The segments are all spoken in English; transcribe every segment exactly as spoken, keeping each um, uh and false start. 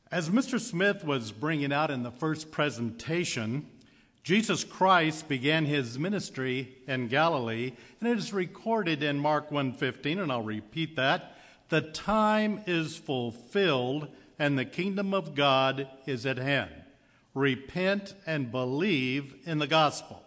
As Mister Smith was bringing out in the first presentation, Jesus Christ began his ministry in Galilee, and it is recorded in Mark one fifteen, and I'll repeat that. The time is fulfilled, and the kingdom of God is at hand. Repent and believe in the gospel.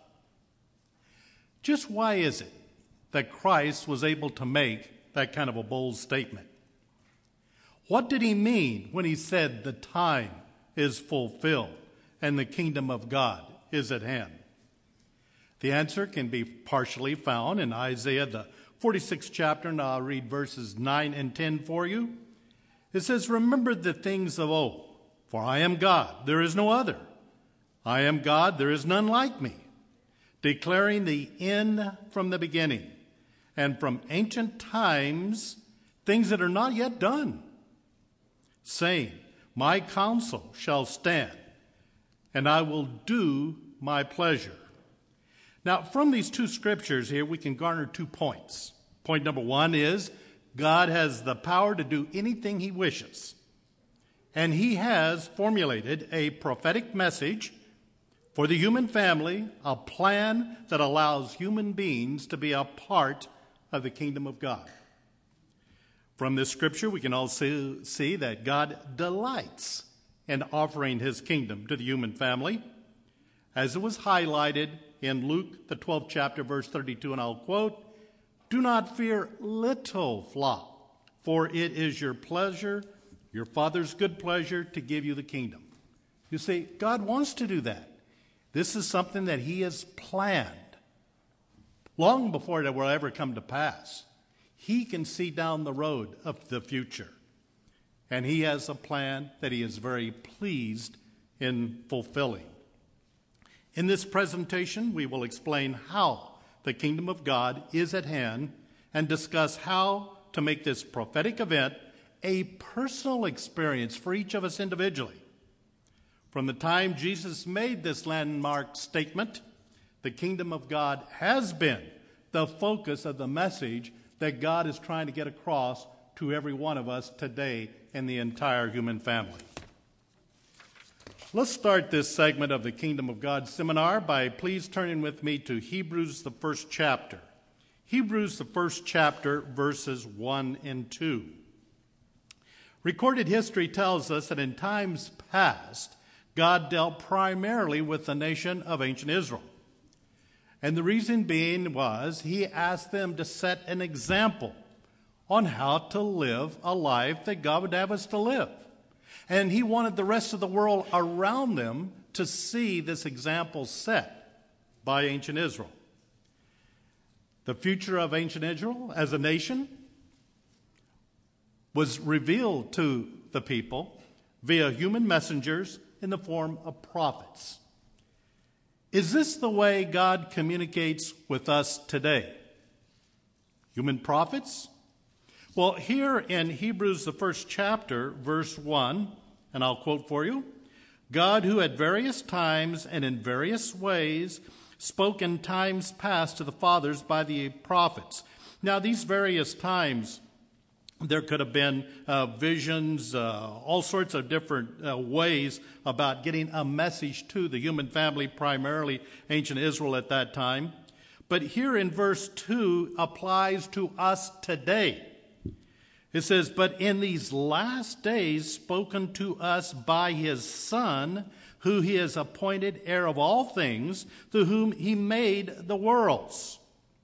Just why is it that Christ was able to make that kind of a bold statement? What did he mean when he said the time is fulfilled and the kingdom of God is at hand? The answer can be partially found in Isaiah, the forty-sixth chapter, and I'll read verses nine and ten for you. It says, "Remember the things of old, for I am God, there is no other. I am God, there is none like me, declaring the end from the beginning, and from ancient times things that are not yet done, saying, my counsel shall stand, and I will do my pleasure." Now, from these two scriptures here, we can garner two points. Point number one is God has the power to do anything he wishes, and he has formulated a prophetic message for the human family, a plan that allows human beings to be a part of the kingdom of God. From this scripture, we can also see that God delights in offering his kingdom to the human family, as it was highlighted in Luke, the twelfth chapter, verse thirty-two, and I'll quote, "Do not fear, little flock, for it is your pleasure, your Father's good pleasure, to give you the kingdom." You see, God wants to do that. This is something that he has planned long before it will ever come to pass. He can see down the road of the future, and he has a plan that he is very pleased in fulfilling. In this presentation, we will explain how the kingdom of God is at hand and discuss how to make this prophetic event a personal experience for each of us individually. From the time Jesus made this landmark statement, the kingdom of God has been the focus of the message that God is trying to get across to every one of us today in the entire human family. Let's start this segment of the Kingdom of God seminar by please turning with me to Hebrews, the first chapter. Hebrews, the first chapter, verses one and two. Recorded history tells us that in times past, God dealt primarily with the nation of ancient Israel. And the reason being was he asked them to set an example on how to live a life that God would have us to live. And he wanted the rest of the world around them to see this example set by ancient Israel. The future of ancient Israel as a nation was revealed to the people via human messengers in the form of prophets. Is this the way God communicates with us today? Human prophets? Well, here in Hebrews, the first chapter, verse one, and I'll quote for you, "God, who at various times and in various ways spoke in times past to the fathers by the prophets." Now, these various times, there could have been uh, visions, uh, all sorts of different uh, ways about getting a message to the human family, primarily ancient Israel at that time. But here in verse two applies to us today. It says, "But in these last days spoken to us by his Son, who he has appointed heir of all things, through whom he made the worlds."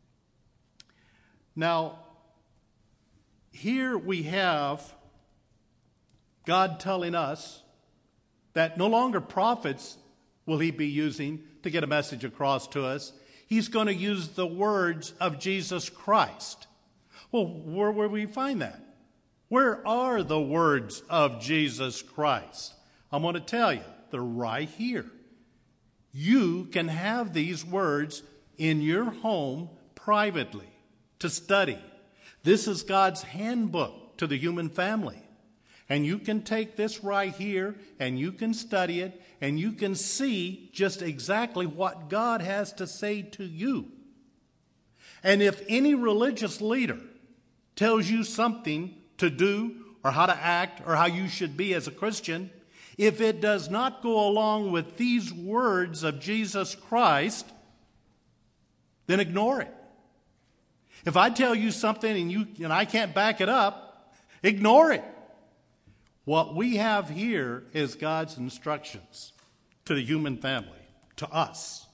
Now, here we have God telling us that no longer prophets will he be using to get a message across to us. He's going to use the words of Jesus Christ. Well, where will we find that? Where are the words of Jesus Christ? I'm going to tell you, they're right here. You can have these words in your home privately to study. This is God's handbook to the human family. And you can take this right here and you can study it and you can see just exactly what God has to say to you. And if any religious leader tells you something to do or how to act or how you should be as a Christian, if it does not go along with these words of Jesus Christ, then ignore it. If I tell you something and you and I can't back it up, ignore it. What we have here is God's instructions to the human family, to us.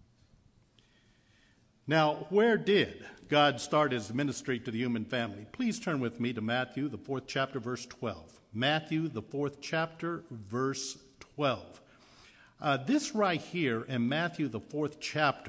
Now, where did God start his ministry to the human family? Please turn with me to Matthew, the fourth chapter, verse twelve. Matthew, the fourth chapter, verse twelve. Uh, this right here in Matthew, the fourth chapter,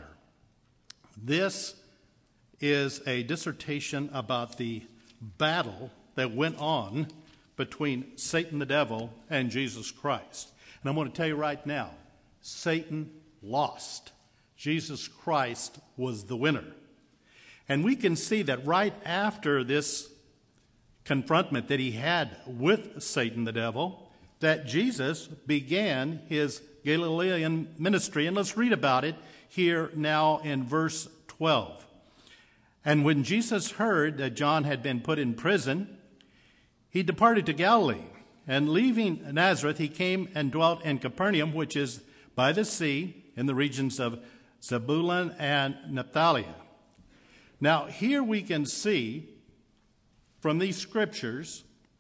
this is a dissertation about the battle that went on between Satan the devil and Jesus Christ. And I'm going to tell you right now, Satan lost. Jesus Christ was the winner. And we can see that right after this confrontment that he had with Satan the devil, that Jesus began his Galilean ministry. And let's read about it here now in verse twelve. And when Jesus heard that John had been put in prison, he departed to Galilee. And leaving Nazareth, he came and dwelt in Capernaum, which is by the sea, in the regions of Zebulun and Naphtali. Now, here we can see from these scriptures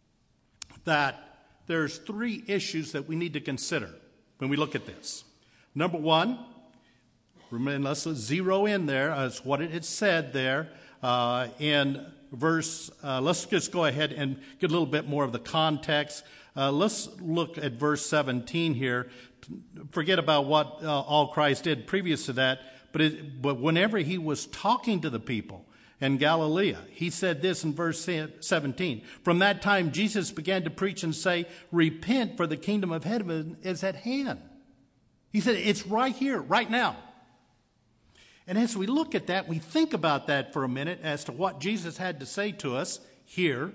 that there's three issues that we need to consider when we look at this. Number one, remember, let's zero in there as what it had said there uh, in verse. Uh, let's just go ahead and get a little bit more of the context. Uh, let's look at verse seventeen here. Forget about what uh, all Christ did previous to that, but, it, but whenever he was talking to the people in Galilee, he said this in verse seventeen. From that time, Jesus began to preach and say, "Repent, for the kingdom of heaven is at hand." He said, it's right here, right now. And as we look at that, we think about that for a minute as to what Jesus had to say to us here.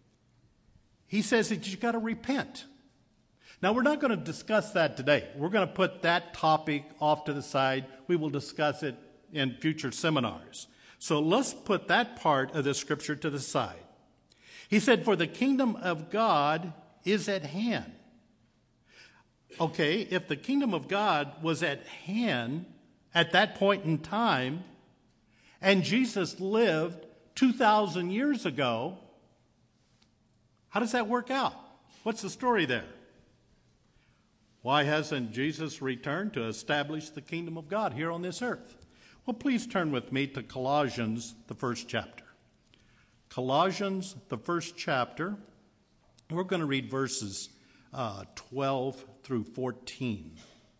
He says that you've got to repent. Now, we're not going to discuss that today. We're going to put that topic off to the side. We will discuss it in future seminars. So let's put that part of the scripture to the side. He said, for the kingdom of God is at hand. Okay, if the kingdom of God was at hand at that point in time, and Jesus lived two thousand years ago, how does that work out? What's the story there? Why hasn't Jesus returned to establish the kingdom of God here on this earth? Well, please turn with me to Colossians, the first chapter. Colossians, the first chapter. We're going to read verses uh, twelve through fourteen.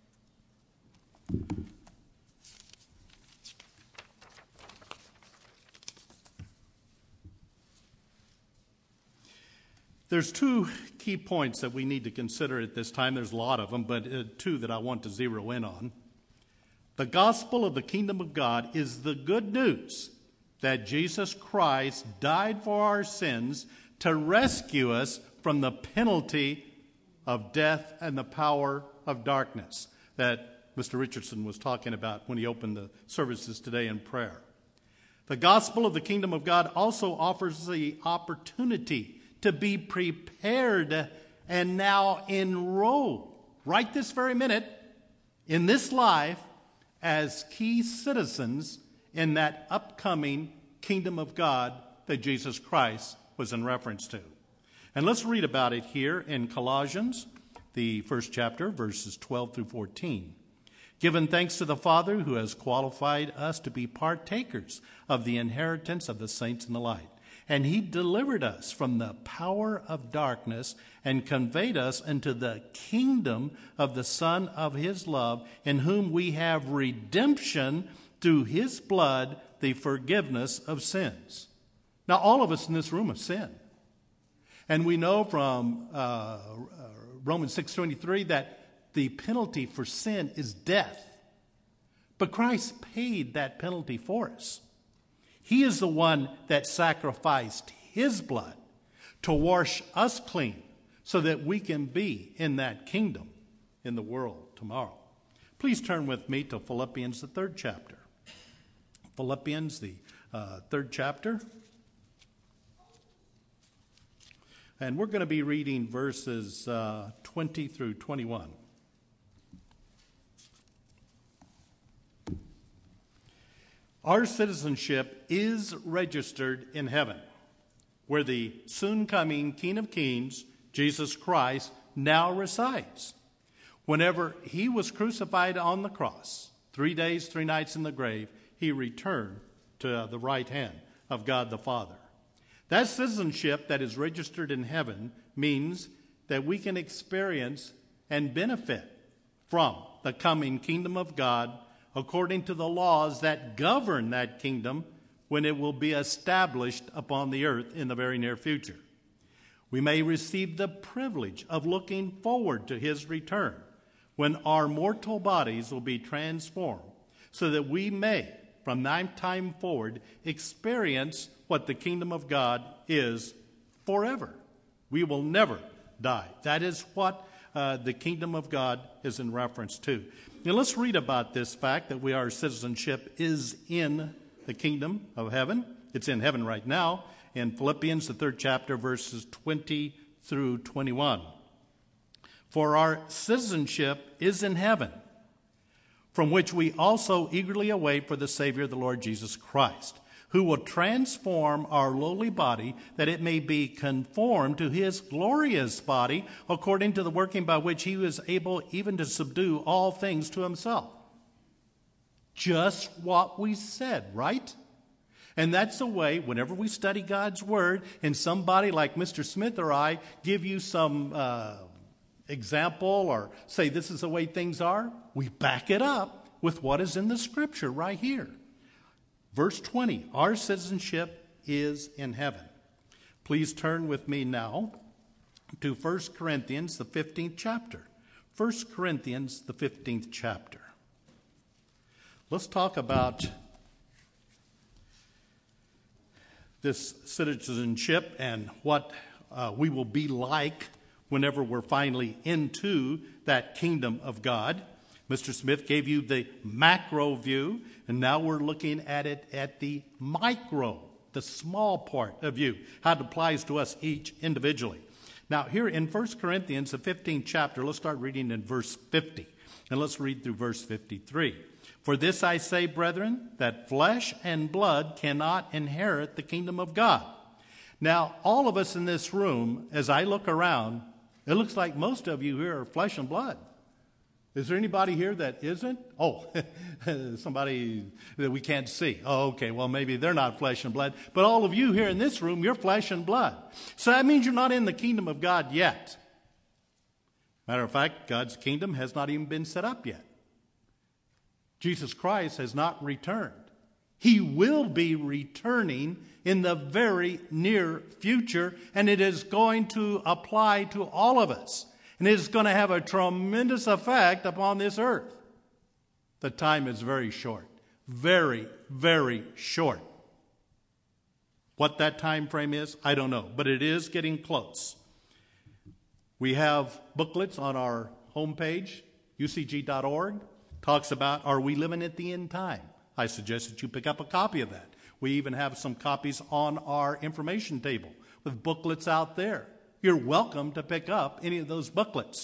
There's two key points that we need to consider at this time. There's a lot of them, but uh, two that I want to zero in on. The gospel of the kingdom of God is the good news that Jesus Christ died for our sins to rescue us from the penalty of death and the power of darkness that Mister Richardson was talking about when he opened the services today in prayer. The gospel of the kingdom of God also offers the opportunity to be prepared and now enrolled right this very minute in this life as key citizens in that upcoming kingdom of God that Jesus Christ was in reference to. And let's read about it here in Colossians, the first chapter, verses twelve through fourteen. Given thanks to the Father who has qualified us to be partakers of the inheritance of the saints in the light. And he delivered us from the power of darkness and conveyed us into the kingdom of the Son of his love, in whom we have redemption through his blood, the forgiveness of sins. Now, all of us in this room have sinned. And we know from uh, Romans six twenty-three that the penalty for sin is death. But Christ paid that penalty for us. He is the one that sacrificed his blood to wash us clean so that we can be in that kingdom in the world tomorrow. Please turn with me to Philippians, the third chapter. Philippians, the uh, third chapter. And we're going to be reading verses uh, twenty through twenty-one. Our citizenship is registered in heaven, where the soon-coming King of Kings, Jesus Christ, now resides. Whenever he was crucified on the cross, three days, three nights in the grave, he returned to the right hand of God the Father. That citizenship that is registered in heaven means that we can experience and benefit from the coming kingdom of God according to the laws that govern that kingdom when it will be established upon the earth in the very near future. We may receive the privilege of looking forward to his return when our mortal bodies will be transformed so that we may, from that time forward, experience what the kingdom of God is forever. We will never die. That is what uh, the kingdom of God is in reference to. Now let's read about this fact that we, our citizenship is in the kingdom of heaven. It's in heaven right now in Philippians, the third chapter, verses twenty through twenty-one. For our citizenship is in heaven, from which we also eagerly await for the Savior, the Lord Jesus Christ, who will transform our lowly body that it may be conformed to his glorious body, according to the working by which he was able even to subdue all things to himself. Just what we said, right? And that's the way, whenever we study God's Word, and somebody like Mister Smith or I give you some uh, example or say this is the way things are, we back it up with what is in the Scripture right here. Verse twenty, our citizenship is in heaven. Please turn with me now to First Corinthians, the fifteenth chapter. First Corinthians, the fifteenth chapter. Let's talk about this citizenship and what uh, we will be like whenever we're finally into that kingdom of God. Mister Smith gave you the macro view, and now we're looking at it at the micro, the small part of view, how it applies to us each individually. Now, here in First Corinthians, the fifteenth chapter, let's start reading in verse fifty, and let's read through verse fifty-three. For this I say, brethren, that flesh and blood cannot inherit the kingdom of God. Now, all of us in this room, as I look around, it looks like most of you here are flesh and blood. Is there anybody here that isn't? Oh, somebody that we can't see. Oh, okay, well, maybe they're not flesh and blood. But all of you here in this room, you're flesh and blood. So that means you're not in the kingdom of God yet. Matter of fact, God's kingdom has not even been set up yet. Jesus Christ has not returned. He will be returning in the very near future, and it is going to apply to all of us. And it is going to have a tremendous effect upon this earth. The time is very short. Very, very short. What that time frame is, I don't know, but it is getting close. We have booklets on our homepage, U C G dot org. Talks about, are we living at the end time? I suggest that you pick up a copy of that. We even have some copies on our information table with booklets out there. You're welcome to pick up any of those booklets.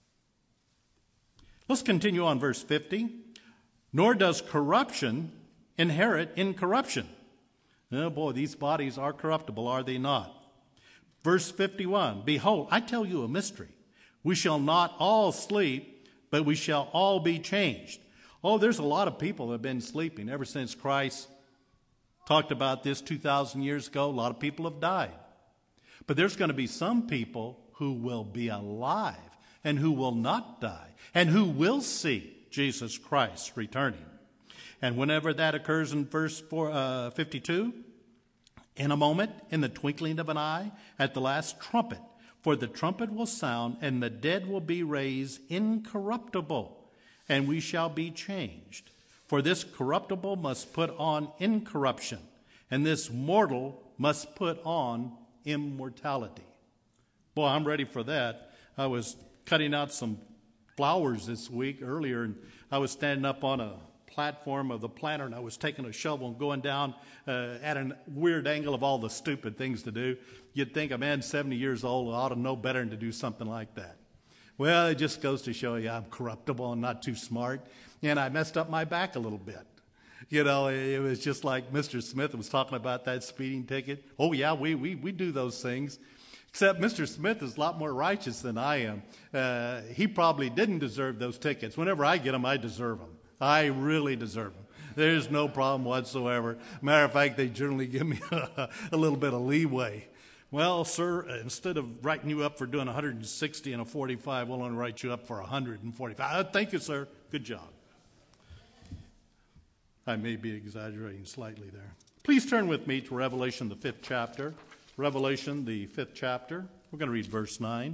Let's continue on verse fifty. Nor does corruption inherit incorruption. Oh boy, these bodies are corruptible, are they not? Verse fifty-one, behold, I tell you a mystery. We shall not all sleep, but we shall all be changed. Oh, there's a lot of people that have been sleeping ever since Christ talked about this two thousand years ago. A lot of people have died. But there's going to be some people who will be alive and who will not die and who will see Jesus Christ returning. And whenever that occurs in verse four, uh, fifty-two, in a moment, in the twinkling of an eye, at the last trumpet, for the trumpet will sound, and the dead will be raised incorruptible, and we shall be changed. For this corruptible must put on incorruption, and this mortal must put on immortality. Boy, I'm ready for that. I was cutting out some flowers this week earlier, and I was standing up on a platform of the planter, and I was taking a shovel and going down uh, at a weird angle of all the stupid things to do, you'd think a man seventy years old ought to know better than to do something like that. Well, it just goes to show you I'm corruptible and not too smart, and I messed up my back a little bit. You know, it was just like Mister Smith was talking about that speeding ticket. Oh, yeah, we, we, we do those things. Except Mister Smith is a lot more righteous than I am. Uh, he probably didn't deserve those tickets. Whenever I get them, I deserve them. I really deserve them. There's no problem whatsoever. Matter of fact, they generally give me a, a little bit of leeway. Well, sir, instead of writing you up for doing one hundred sixty and a forty-five, we'll only write you up for one hundred forty-five. Uh, thank you, sir. Good job. I may be exaggerating slightly there. Please turn with me to Revelation, the fifth chapter. Revelation, the fifth chapter. We're going to read verse nine.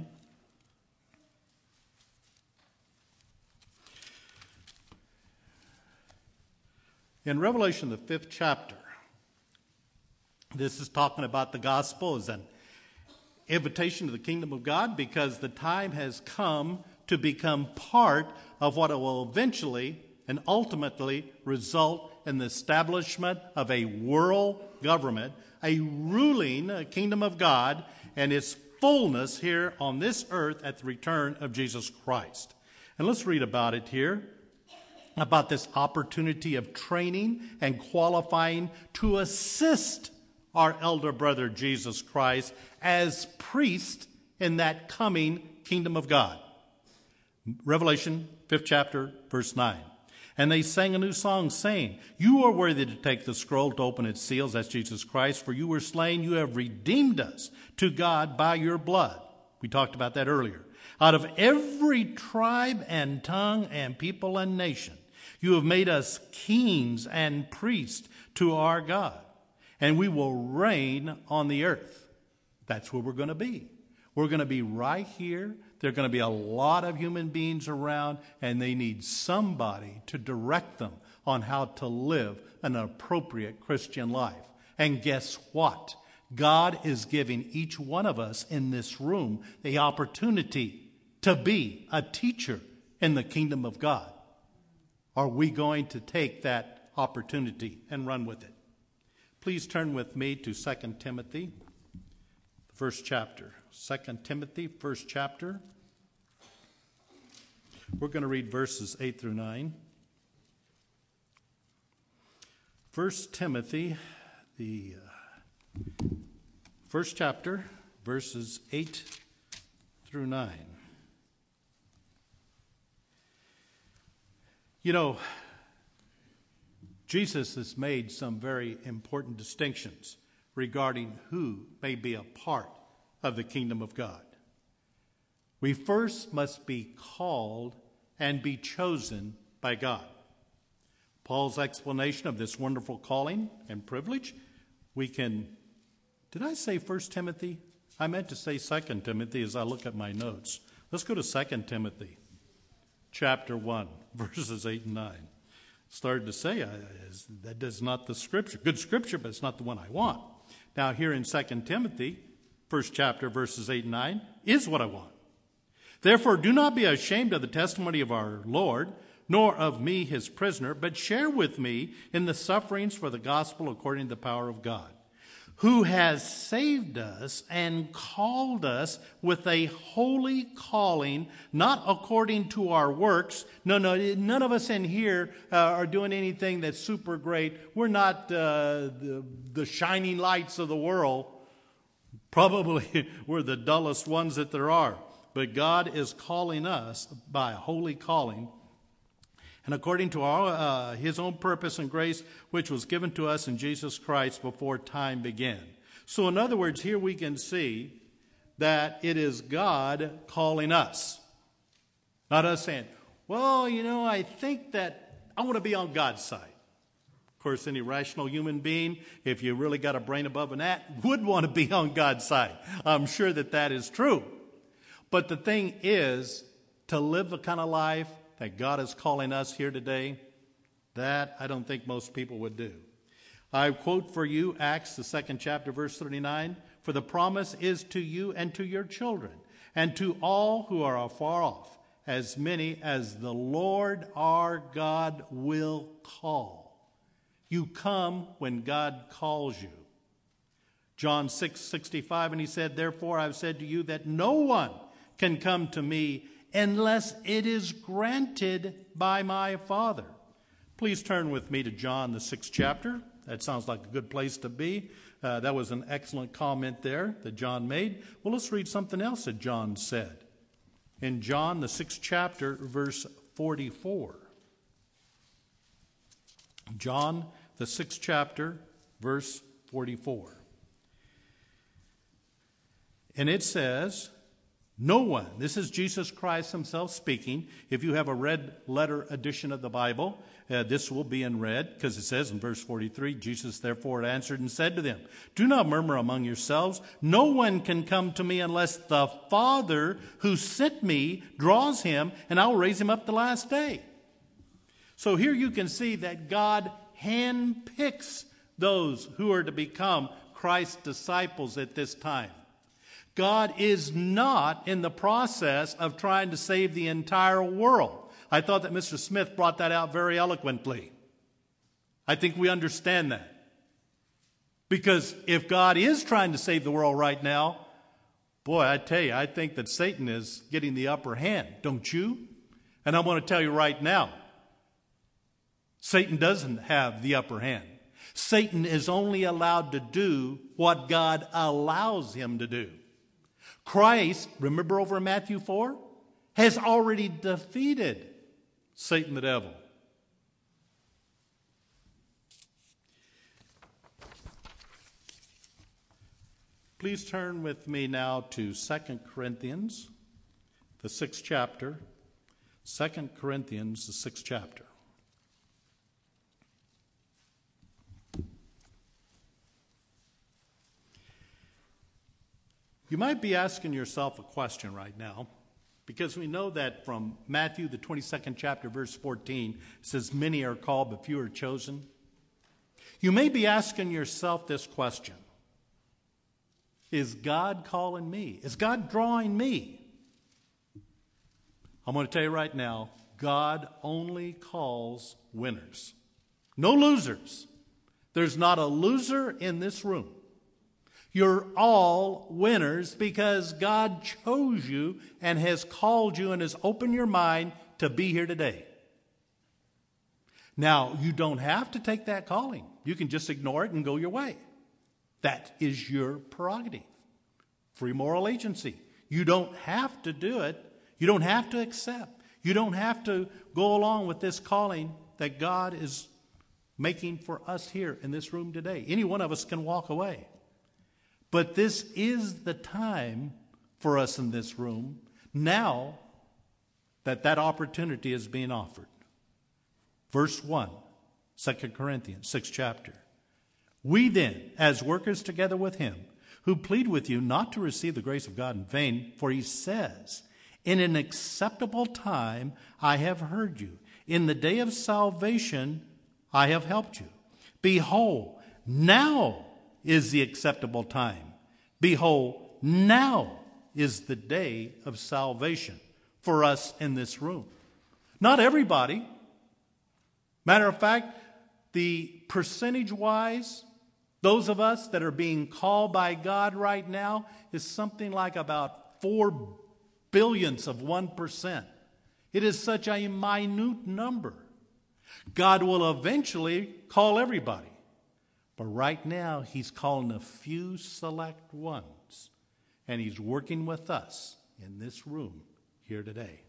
In Revelation, the fifth chapter, this is talking about the gospel as an invitation to the kingdom of God, because the time has come to become part of what will eventually and ultimately result in the establishment of a world government, a ruling kingdom of God, and its fullness here on this earth at the return of Jesus Christ. And let's read about it here, about this opportunity of training and qualifying to assist our elder brother Jesus Christ as priest in that coming kingdom of God. Revelation, fifth chapter, verse nine. And they sang a new song, saying, "You are worthy to take the scroll, to open its seals," that's Jesus Christ, "for you were slain, you have redeemed us to God by your blood." We talked about that earlier. "Out of every tribe and tongue and people and nation, you have made us kings and priests to our God, and we will reign on the earth." That's where we're going to be. We're going to be right here. There are going to be a lot of human beings around, and they need somebody to direct them on how to live an appropriate Christian life. And guess what? God is giving each one of us in this room the opportunity to be a teacher in the kingdom of God. Are we going to take that opportunity and run with it? Please turn with me to Second Timothy, the first chapter. Second Timothy, first chapter. We're going to read verses eight through nine. First Timothy, the uh, first chapter, verses eight through nine. You know, Jesus has made some very important distinctions regarding who may be a part of the kingdom of God. We first must be called and be chosen by God. Paul's explanation of this wonderful calling and privilege, we can, did I say First Timothy? I meant to say Second Timothy as I look at my notes. Let's go to Second Timothy, chapter one, verses eight and nine. Started to say, uh, that is not the scripture. Good scripture, but it's not the one I want. Now here in Second Timothy, first chapter, verses eight and nine, is what I want. "Therefore, do not be ashamed of the testimony of our Lord, nor of me, his prisoner, but share with me in the sufferings for the gospel according to the power of God, who has saved us and called us with a holy calling, not according to our works." No, no, none of us in here uh, are doing anything that's super great. We're not uh, the, the shining lights of the world. Probably we're the dullest ones that there are. But God is calling us by a holy calling, and according to our, uh, his own purpose and grace, which was given to us in Jesus Christ before time began. So in other words, here we can see that it is God calling us. Not us saying, well, you know, I think that I want to be on God's side. Of course, any rational human being, if you really got a brain above an ant, would want to be on God's side. I'm sure that that is true. But the thing is, to live the kind of life that God is calling us here today, that I don't think most people would do. I quote for you Acts, the second chapter, verse thirty-nine. "For the promise is to you and to your children, and to all who are afar off, as many as the Lord our God will call. You come when God calls you. John six sixty-five, and he said, therefore I've said to you that no one can come to me unless it is granted by my Father. Please turn with me to John, the sixth chapter. That sounds like a good place to be. Uh, that was an excellent comment there that John made. Well, let's read something else that John said. In John, the sixth chapter, verse forty-four. John, the sixth chapter, verse forty-four. And it says, no one, this is Jesus Christ himself speaking. If you have a red letter edition of the Bible, uh, this will be in red, because it says in verse forty-three, Jesus therefore answered and said to them, do not murmur among yourselves. No one can come to me unless the Father who sent me draws him, and I will raise him up the last day. So here you can see that God handpicks those who are to become Christ's disciples at this time. God is not in the process of trying to save the entire world. I thought that Mister Smith brought that out very eloquently. I think we understand that. Because if God is trying to save the world right now, boy, I tell you, I think that Satan is getting the upper hand, don't you? And I want to tell you right now, Satan doesn't have the upper hand. Satan is only allowed to do what God allows him to do. Christ, remember over in Matthew four, has already defeated Satan the devil. Please turn with me now to Second Corinthians, the sixth chapter. Second Corinthians, the sixth chapter. You might be asking yourself a question right now, because we know that from Matthew, the twenty-second chapter, verse fourteen, it says, many are called, but few are chosen. You may be asking yourself this question. Is God calling me? Is God drawing me? I'm going to tell you right now, God only calls winners. No losers. There's not a loser in this room. You're all winners because God chose you and has called you and has opened your mind to be here today. Now, you don't have to take that calling. You can just ignore it and go your way. That is your prerogative. Free moral agency. You don't have to do it. You don't have to accept. You don't have to go along with this calling that God is making for us here in this room today. Any one of us can walk away. But this is the time for us in this room now that that opportunity is being offered. Verse one, Second Corinthians, sixth chapter. We then, as workers together with him, who plead with you not to receive the grace of God in vain, for he says, in an acceptable time I have heard you. In the day of salvation I have helped you. Behold, now is the acceptable time. Behold, now is the day of salvation for us in this room. Not everybody. Matter of fact, the percentage-wise, those of us that are being called by God right now is something like about four billionths of one percent. It is such a minute number. God will eventually call everybody. But right now, he's calling a few select ones. And he's working with us in this room here today.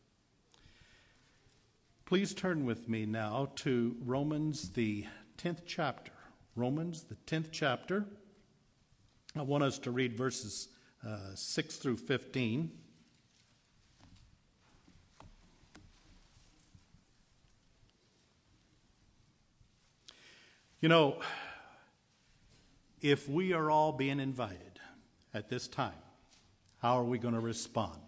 Please turn with me now to Romans, the tenth chapter. Romans, the tenth chapter. I want us to read verses uh, six through fifteen. You know, if we are all being invited at this time, how are we going to respond?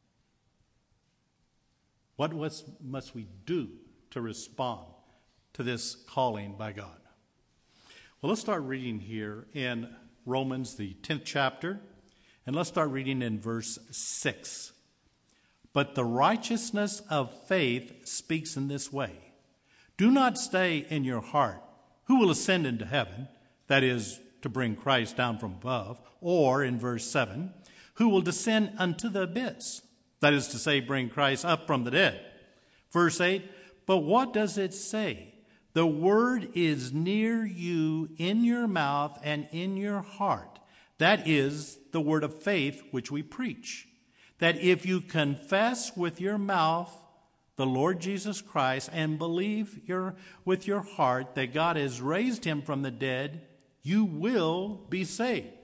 What was, must we do to respond to this calling by God? Well, let's start reading here in Romans, the tenth chapter, and let's start reading in verse six. But the righteousness of faith speaks in this way. Do not say in your heart, who will ascend into heaven? That is, to bring Christ down from above. Or, in verse seven, who will descend unto the abyss? That is to say, bring Christ up from the dead. Verse eight, but what does it say? The word is near you, in your mouth and in your heart. That is the word of faith which we preach. That if you confess with your mouth the Lord Jesus Christ and believe your, with your heart that God has raised him from the dead, you will be saved.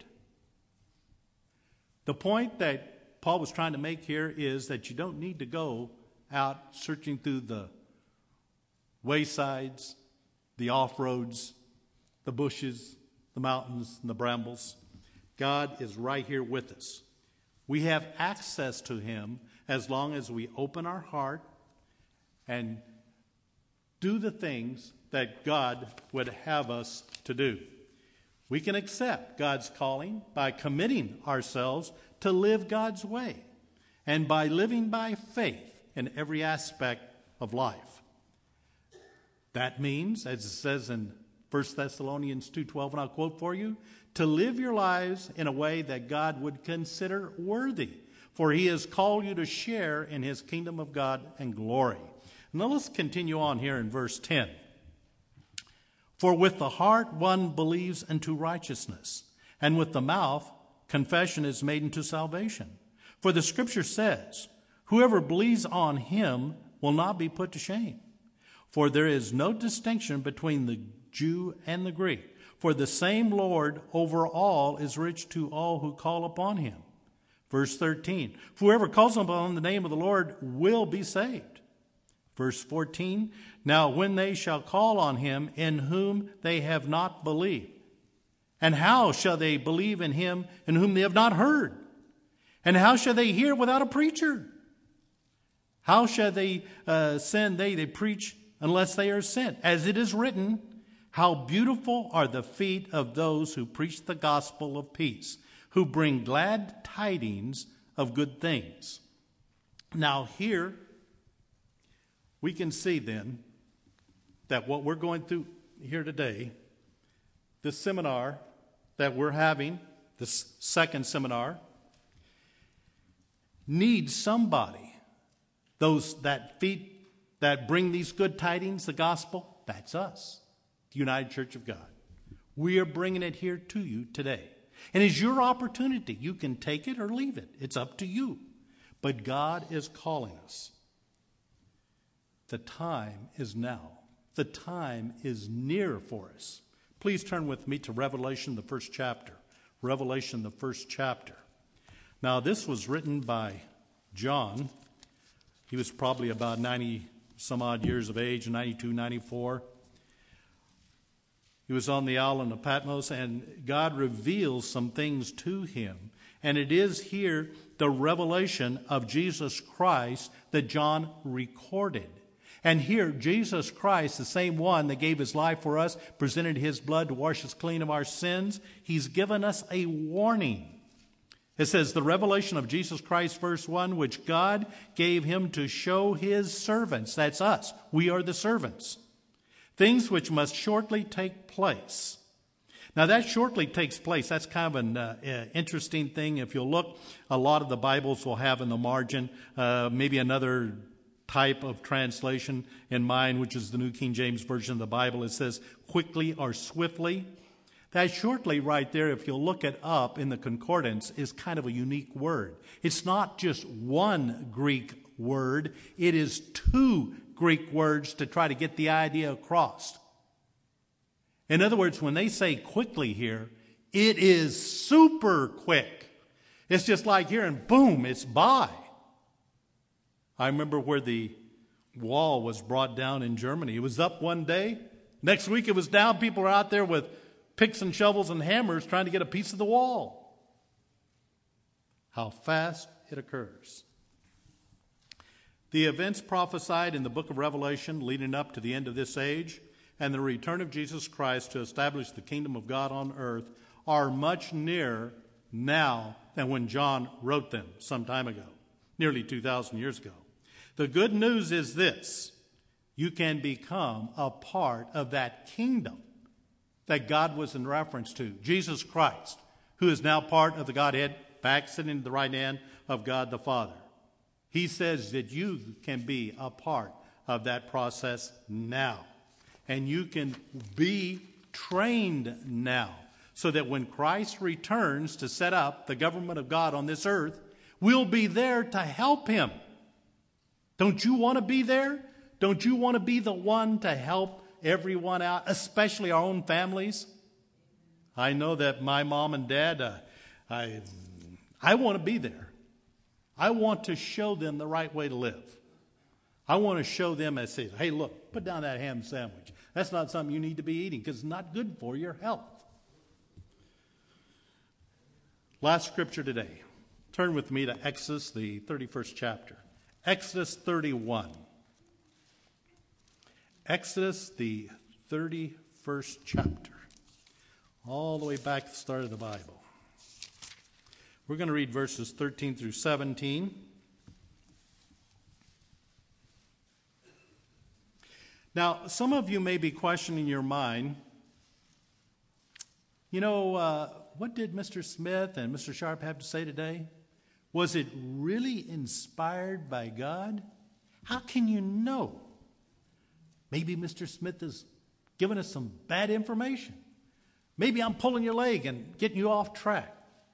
The point that Paul was trying to make here is that you don't need to go out searching through the waysides, the off-roads, the bushes, the mountains, and the brambles. God is right here with us. We have access to him as long as we open our heart and do the things that God would have us to do. We can accept God's calling by committing ourselves to live God's way and by living by faith in every aspect of life. That means, as it says in First Thessalonians two twelve, and I'll quote for you, to live your lives in a way that God would consider worthy, for he has called you to share in his kingdom of God and glory. Now let's continue on here in verse ten. For with the heart one believes unto righteousness, and with the mouth confession is made unto salvation. For the scripture says, whoever believes on him will not be put to shame. For there is no distinction between the Jew and the Greek. For the same Lord over all is rich to all who call upon him. Verse thirteen, whoever calls upon the name of the Lord will be saved. Verse fourteen, now when they shall call on him in whom they have not believed. And how shall they believe in him in whom they have not heard? And how shall they hear without a preacher? How shall they uh, send they they preach unless they are sent? As it is written, how beautiful are the feet of those who preach the gospel of peace, who bring glad tidings of good things. Now here, we can see then that what we're going through here today, this seminar that we're having, this second seminar, needs somebody. Those that feet that bring these good tidings, the gospel, that's us. United Church of God. We are bringing it here to you today. And it's your opportunity. You can take it or leave it. It's up to you. But God is calling us. The time is now. The time is near for us. Please turn with me to Revelation, the first chapter. Revelation, the first chapter. Now, this was written by John. He was probably about ninety some odd years of age, ninety-two, ninety-four. He was on the island of Patmos, and God reveals some things to him. And it is here the revelation of Jesus Christ that John recorded. And here, Jesus Christ, the same one that gave his life for us, presented his blood to wash us clean of our sins, he's given us a warning. It says, the revelation of Jesus Christ, verse one, which God gave him to show his servants. That's us. We are the servants. Things which must shortly take place. Now that shortly takes place. That's kind of an uh, uh, interesting thing. If you'll look, a lot of the Bibles will have in the margin uh, maybe another type of translation in mine, which is the New King James Version of the Bible. It says quickly or swiftly. That shortly right there, if you'll look it up in the concordance, is kind of a unique word. It's not just one Greek word. It is two Greek words to try to get the idea across. In other words, when they say quickly here, it is super quick. It's just like here and boom, it's by. I remember where the wall was brought down in Germany. It was up one day. Next week it was down. People are out there with picks and shovels and hammers trying to get a piece of the wall. How fast it occurs. The events prophesied in the book of Revelation leading up to the end of this age and the return of Jesus Christ to establish the kingdom of God on earth are much nearer now than when John wrote them some time ago. nearly two thousand years ago. The good news is this: you can become a part of that kingdom that God was in reference to, Jesus Christ, who is now part of the Godhead, back sitting at the right hand of God the Father. He says that you can be a part of that process now. And you can be trained now, so that when Christ returns to set up the government of God on this earth, we'll be there to help him. Don't you want to be there? Don't you want to be the one to help everyone out, especially our own families? I know that my mom and dad, uh, I, I want to be there. I want to show them the right way to live. I want to show them and say, hey, look, put down that ham sandwich. That's not something you need to be eating because it's not good for your health. Last scripture today. Turn with me to Exodus, the thirty-first chapter. Exodus thirty-one. Exodus, the thirty-first chapter. All the way back to the start of the Bible. We're going to read verses thirteen through seventeen. Now, some of you may be questioning your mind, you know, uh, what did Mister Smith and Mister Sharp have to say today? Was it really inspired by God? How can you know? Maybe Mister Smith has given us some bad information. Maybe I'm pulling your leg and getting you off track.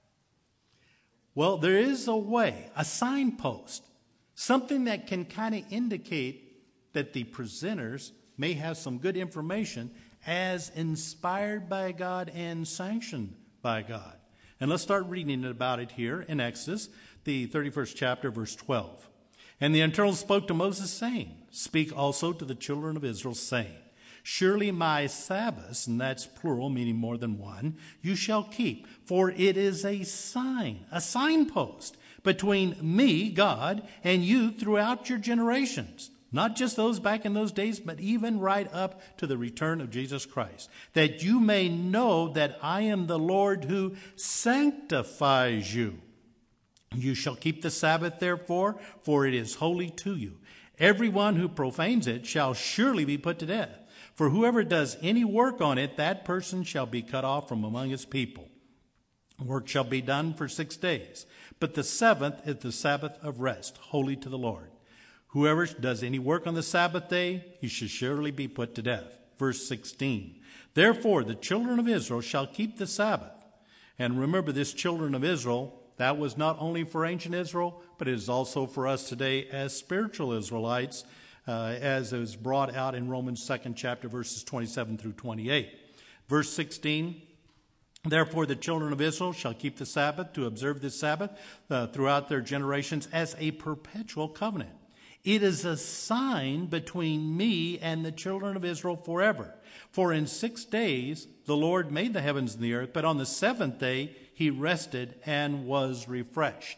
Well, there is a way, a signpost, something that can kind of indicate that the presenters may have some good information as inspired by God and sanctioned by God. And let's start reading about it here in Exodus, the thirty-first chapter, verse twelve. And the Eternal spoke to Moses, saying, speak also to the children of Israel, saying, surely my Sabbaths, and that's plural, meaning more than one, you shall keep, for it is a sign, a signpost between me, God, and you throughout your generations. Not just those back in those days, but even right up to the return of Jesus Christ. That you may know that I am the Lord who sanctifies you. You shall keep the Sabbath, therefore, for it is holy to you. Everyone who profanes it shall surely be put to death. For whoever does any work on it, that person shall be cut off from among his people. Work shall be done for six days. But the seventh is the Sabbath of rest, holy to the Lord. Whoever does any work on the Sabbath day, he shall surely be put to death. Verse sixteen. Therefore, the children of Israel shall keep the Sabbath. And remember, this children of Israel, that was not only for ancient Israel, but it is also for us today as spiritual Israelites, uh, as is brought out in Romans second chapter, verses twenty-seven through twenty-eight. Verse sixteen. Therefore, the children of Israel shall keep the Sabbath to observe this Sabbath uh, throughout their generations as a perpetual covenant. It is a sign between me and the children of Israel forever. For in six days the Lord made the heavens and the earth, but on the seventh day he rested and was refreshed.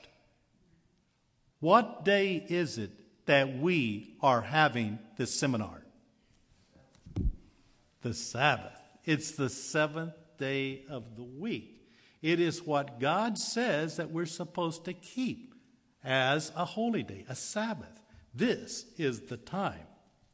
What day is it that we are having this seminar? The Sabbath. It's the seventh day of the week. It is what God says that we're supposed to keep as a holy day, a Sabbath. This is the time.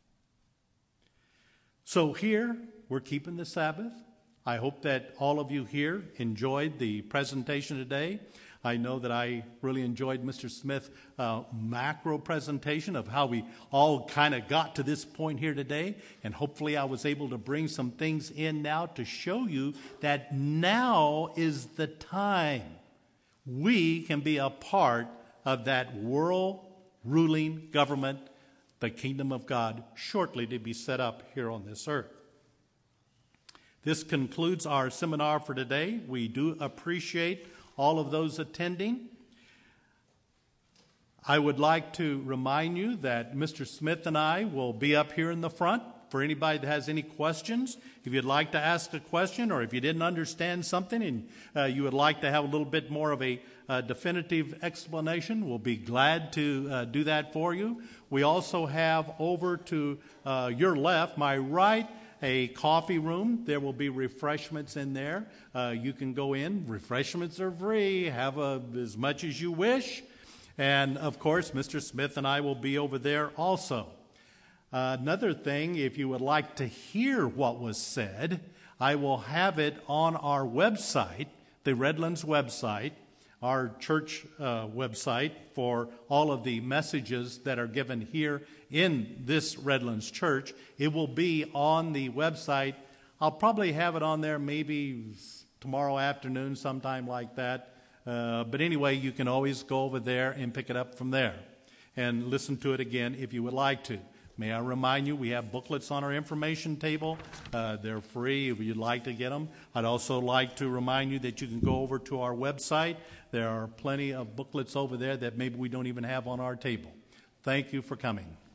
So here, we're keeping the Sabbath. I hope that all of you here enjoyed the presentation today. I know that I really enjoyed Mister Smith's uh, macro presentation of how we all kind of got to this point here today. And hopefully I was able to bring some things in now to show you that now is the time we can be a part of that world ruling government, the kingdom of God, shortly to be set up here on this earth. This concludes our seminar for today. We do appreciate all of those attending. I would like to remind you that Mister Smith and I will be up here in the front for anybody that has any questions. If you'd like to ask a question, or if you didn't understand something and uh, you would like to have a little bit more of a uh, definitive explanation, we'll be glad to uh, do that for you. We also have over to uh, your left, my right, a coffee room. There will be refreshments in there. Uh, you can go in. Refreshments are free. Have a, as much as you wish. And, of course, Mister Smith and I will be over there also. Uh, another thing, if you would like to hear what was said, I will have it on our website, the Redlands website, our church uh, website for all of the messages that are given here in this Redlands church. It will be on the website. I'll probably have it on there maybe tomorrow afternoon, sometime like that. Uh, but anyway, you can always go over there and pick it up from there and listen to it again if you would like to. May I remind you, we have booklets on our information table. Uh, they're free if you'd like to get them. I'd also like to remind you that you can go over to our website. There are plenty of booklets over there that maybe we don't even have on our table. Thank you for coming.